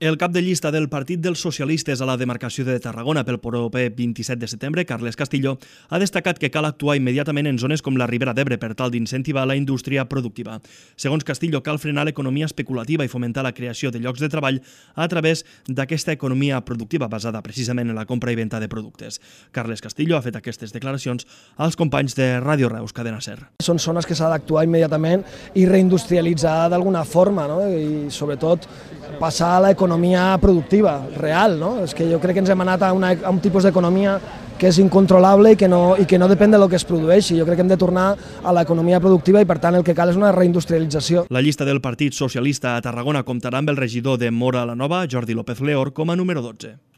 El cap de llista del Partit dels Socialistes a la demarcació de Tarragona pel proper 27 de setembre, Carles Castillo, ha destacat que cal actuar immediatament en zones com la Ribera d'Ebre per tal d'incentivar la indústria productiva. Segons Castillo, cal frenar l'economia especulativa i fomentar la creació de llocs de treball a través d'aquesta economia productiva basada precisament en la compra i venda de productes. Carles Castillo ha fet aquestes declaracions als companys de Ràdio Reus, Cadena Ser. Són zones que s'ha d'actuar immediatament i reindustrialitzar d'alguna forma, no? I sobretot passar a l'economia productiva real, no? És que jo crec que ens hem anat a un tipus d'economia que és incontrolable i que no depèn del que es produeixi. Jo crec que hem de tornar a l'economia productiva i, per tant, el que cal és una reindustrialització. La llista del Partit Socialista a Tarragona comptarà amb el regidor de Móra la Nova, Jordi López Leor, com a número 12.